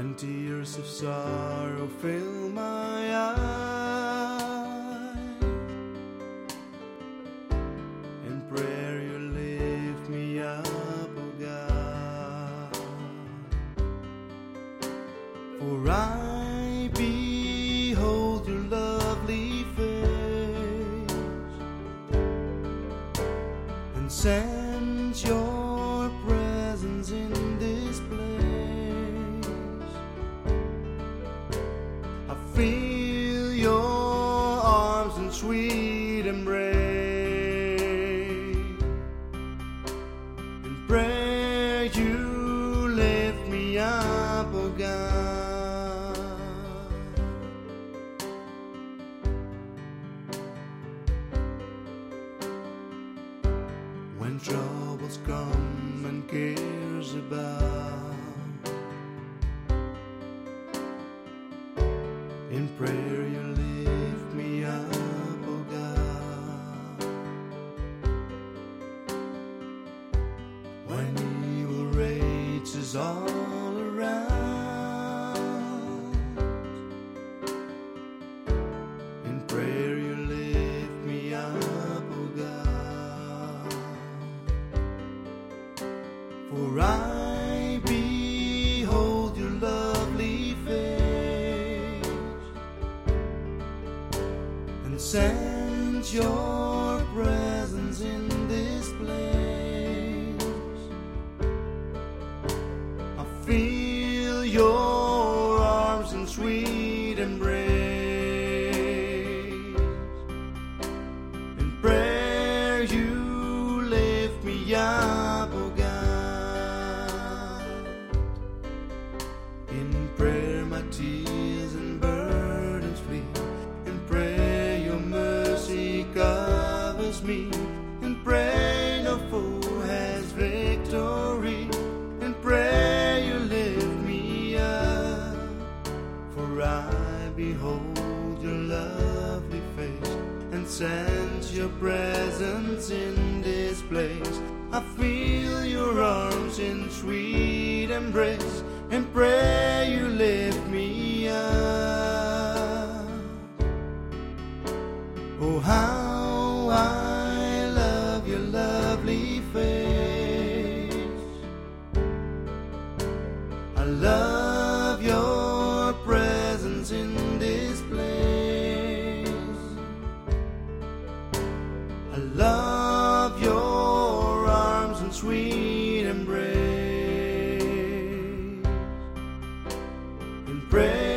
When tears of sorrow fill my eyes, in prayer you lift me up, oh God. For I behold your lovely face, and sense your presence in this place. I feel your arms and sweet embrace. In prayer you lift me up, oh God. When troubles come and cares abound, in prayer you lift me up, oh God. When evil rages all around, in prayer you lift me up, oh God. For I behold your lovely face, and sense your presence in this place. I feel your arms and sweet embrace. In prayer you lift me up, oh God. In prayer my tears and burdens flee. In prayer your mercy covers me. In prayer no foe has victory. In prayer you lift me up. For I behold your lovely face, and sense your presence in this place. I feel your arms in sweet embrace. In prayer you lift me up. Oh, how I love your lovely face. I love your presence in this place. I love your arms and sweet embrace. In prayer